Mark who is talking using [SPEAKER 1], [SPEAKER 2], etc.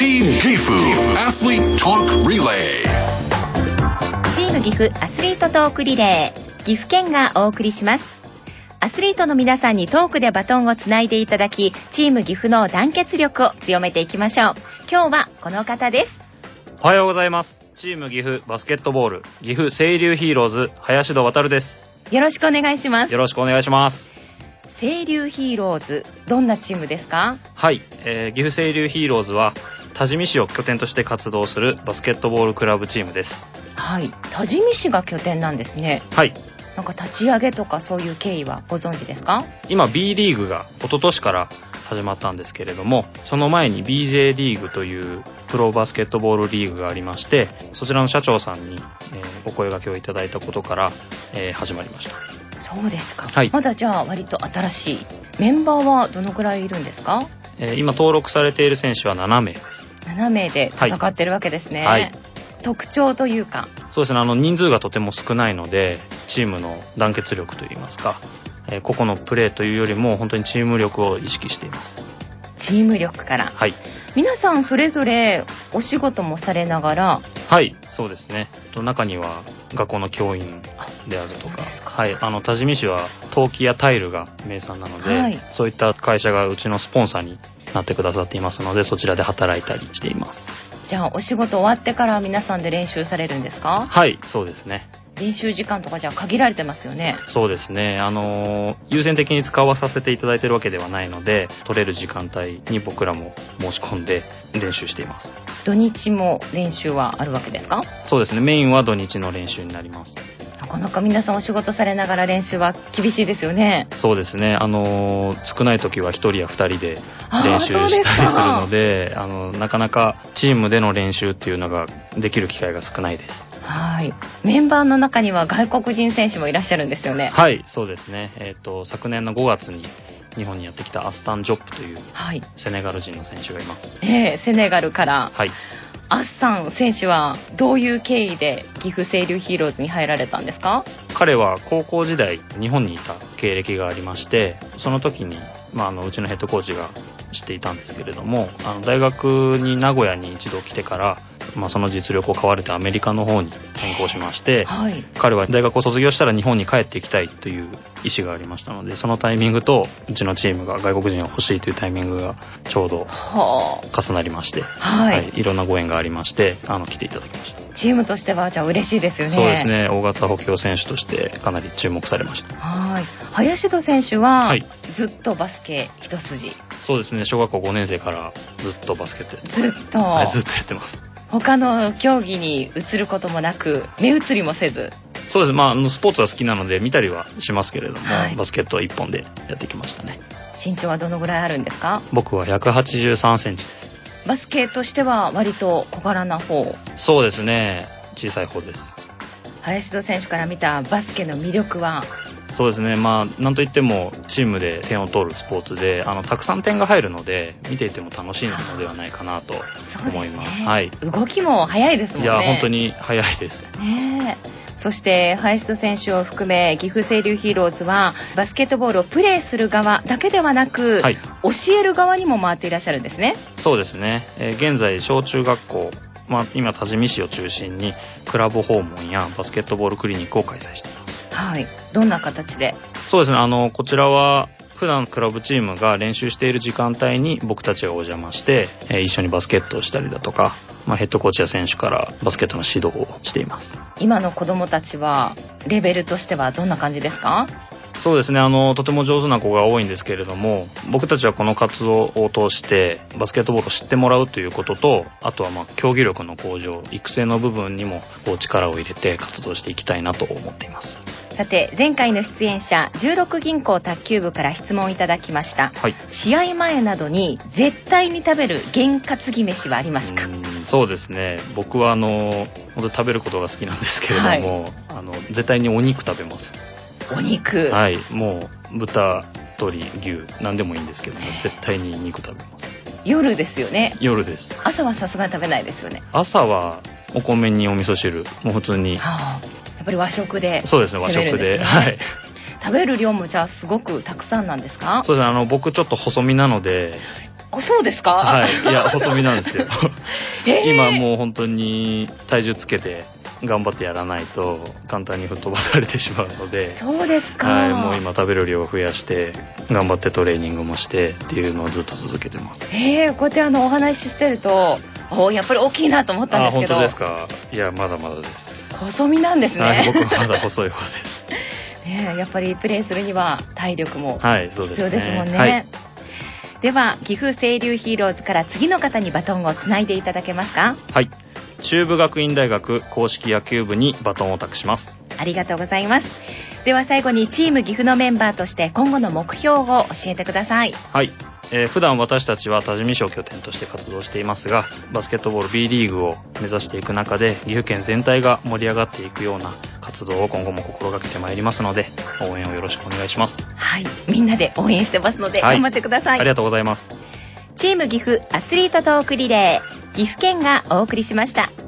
[SPEAKER 1] Team Gifu Athlete Talk Relay。
[SPEAKER 2] チーム岐阜アスリートトークリレー、岐阜県がお送りします。アスリートの皆さんにトークでバトンをつないでいただき、チーム岐阜の団結力を強めていきましょう。今日はこの方です。
[SPEAKER 3] おはようございます。チーム岐阜バスケットボール岐阜清流ヒーローズ林戸航です。
[SPEAKER 2] よろしくお願いします。
[SPEAKER 3] よろしくお願いします。
[SPEAKER 2] 清流ヒーローズ、どんなチームですか？
[SPEAKER 3] はい、岐阜清流ヒーローズは多治見市を拠点として活動するバスケットボールクラブチームです。
[SPEAKER 2] はい、多治見市が拠点なんですね。
[SPEAKER 3] はい。
[SPEAKER 2] なんか立ち上げとかそういう経緯はご存知ですか？
[SPEAKER 3] 今 B リーグが一昨年から始まったんですけれども、その前に BJ リーグというプロバスケットボールリーグがありまして、そちらの社長さんに、お声掛けをいただいたことから、始まりました。
[SPEAKER 2] そうですか、
[SPEAKER 3] はい。
[SPEAKER 2] まだじゃあ割と新しい。メンバーはどのくらいいるんですか？
[SPEAKER 3] 今登録されている選手は7名です。
[SPEAKER 2] 7名で戦ってるわけですね。
[SPEAKER 3] はい。
[SPEAKER 2] 特徴というか。
[SPEAKER 3] そうですね、人数がとても少ないので、チームの団結力といいますか、個々のプレーというよりも本当にチーム力を意識しています。
[SPEAKER 2] チーム力から。
[SPEAKER 3] はい。
[SPEAKER 2] 皆さんそれぞれお仕事もされながら。
[SPEAKER 3] はい、そうですね。中には学校の教員であるとか、はい、多治見市は陶器やタイルが名産なので、はい、そういった会社がうちのスポンサーになってくださっていますので、そちらで働いたりしています。
[SPEAKER 2] じゃあお仕事終わってから皆さんで練習されるんですか？
[SPEAKER 3] はい、そうですね。
[SPEAKER 2] 練習時間とかじゃあ限られてますよね。
[SPEAKER 3] そうですね、優先的に使わさせていただいているわけではないので、取れる時間帯に僕らも申し込んで練習しています。
[SPEAKER 2] 土日も練習はあるわけですか？
[SPEAKER 3] そうですね、メインは土日の練習になります。
[SPEAKER 2] なかなか皆さんお仕事されながら練習は厳しいですよね。
[SPEAKER 3] そうですね、少ない時は1人や2人で練習したりするので、なかなかチームでの練習っていうのができる機会が少ないです。
[SPEAKER 2] はい。メンバーの中には外国人選手もいらっしゃるんですよね。
[SPEAKER 3] はい、そうですね。昨年の5月に日本にやってきたアスタン・ジョップというセネガル人の選手がいます。
[SPEAKER 2] セネガルから。
[SPEAKER 3] はい。
[SPEAKER 2] アスタン選手はどういう経緯で岐阜清流ヒーローズに入られたんですか？
[SPEAKER 3] 彼は高校時代日本にいた経歴がありまして、その時に、うちのヘッドコーチが知っていたんですけれども、大学に名古屋に一度来てから、その実力を買われてアメリカの方に転校しまして、はい、彼は大学を卒業したら日本に帰っていきたいという意思がありましたので、そのタイミングとうちのチームが外国人を欲しいというタイミングがちょうど重なりまして、はい、いろんなご縁がありまして来ていただきました。
[SPEAKER 2] チームとしてはじゃあ嬉しいですよね。
[SPEAKER 3] そうですね、大型補強選手としてかなり注目されました。
[SPEAKER 2] はい。林戸選手はずっとバスケ一筋。
[SPEAKER 3] そうですね、小学校5年生からずっとバスケットやってます。
[SPEAKER 2] ずっと、
[SPEAKER 3] はい、ずっとやってます。
[SPEAKER 2] 他の競技に移ることもなく目移りもせず。
[SPEAKER 3] そうです。スポーツは好きなので見たりはしますけれども、はい、バスケットは一本でやってきましたね。
[SPEAKER 2] 身長はどのぐらいあるんですか？
[SPEAKER 3] 僕は183センチです。
[SPEAKER 2] バスケとしては割と小柄な方。
[SPEAKER 3] そうですね、小さい方です。
[SPEAKER 2] 林戸選手から見たバスケの魅力は？
[SPEAKER 3] そうですね、なんといってもチームで点を取るスポーツで、たくさん点が入るので見ていても楽しいのではないかなと思います。はい。
[SPEAKER 2] 動きも速いですもんね。
[SPEAKER 3] いや本当に速いです。
[SPEAKER 2] ねえ。そして林戸選手を含め岐阜清流ヒーローズはバスケットボールをプレーする側だけではなく、はい、教える側にも回っていらっしゃるんですね。
[SPEAKER 3] そうですね、現在小中学校、今多治見市を中心にクラブ訪問やバスケットボールクリニックを開催しています。
[SPEAKER 2] はい。どんな形で？
[SPEAKER 3] そうですね、こちらは普段クラブチームが練習している時間帯に僕たちがお邪魔して、一緒にバスケットをしたりだとか、ヘッドコーチや選手からバスケットの指導をしています。
[SPEAKER 2] 今の子どもたちはレベルとしてはどんな感じですか？
[SPEAKER 3] そうですね、とても上手な子が多いんですけれども、僕たちはこの活動を通してバスケットボールを知ってもらうということと、あとは競技力の向上、育成の部分にも力を入れて活動していきたいなと思っています。
[SPEAKER 2] さて前回の出演者16銀行卓球部から質問いただきました。はい、試合前などに絶対に食べる験担ぎ飯はありますか？
[SPEAKER 3] そうですね、僕は本当に食べることが好きなんですけれども、はい、絶対にお肉食べます。
[SPEAKER 2] お肉。
[SPEAKER 3] はい、もう豚、鶏、牛何でもいいんですけども、絶対に肉食べます。
[SPEAKER 2] 夜ですよね？
[SPEAKER 3] 夜です。
[SPEAKER 2] 朝はさすがに食べないですよね？
[SPEAKER 3] 朝はお米にお味噌汁、もう普通に、
[SPEAKER 2] やっぱり和食で、
[SPEAKER 3] そうですね、和食で、はい。
[SPEAKER 2] 食べる量もじゃあすごくたくさんなんですか？
[SPEAKER 3] そうですね、僕ちょっと細身なので、
[SPEAKER 2] あ、そうですか？
[SPEAKER 3] はい。いや、細身なんですよ。今もう本当に体重つけて頑張ってやらないと簡単に吹っ飛ばされてしまうので。
[SPEAKER 2] そうですか。
[SPEAKER 3] はい。もう今食べる量を増やして頑張ってトレーニングもしてっていうのをずっと続けてます。
[SPEAKER 2] こうやってお話ししてると、やっぱり大きいなと思ったんですけど。
[SPEAKER 3] 本当ですか？いや、まだまだです。
[SPEAKER 2] 細身なんですね。
[SPEAKER 3] はい、僕はまだ細い方です。
[SPEAKER 2] やっぱりプレーするには体力も必要ですもんね。
[SPEAKER 3] はい、
[SPEAKER 2] では岐阜清流ヒーローズから次の方にバトンをつないでいただけますか？
[SPEAKER 3] はい。中部学院大学硬式野球部にバトンを託します。
[SPEAKER 2] ありがとうございます。では最後にチーム岐阜のメンバーとして今後の目標を教えてください。
[SPEAKER 3] はい。普段私たちは多治見市を拠点として活動していますが、バスケットボール B リーグを目指していく中で岐阜県全体が盛り上がっていくような活動を今後も心がけてまいりますので、応援をよろしくお願いします。
[SPEAKER 2] はい、みんなで応援してますので、頑張ってください。
[SPEAKER 3] ありがとうございます。
[SPEAKER 2] チーム岐阜アスリートトークリレー、岐阜県がお送りしました。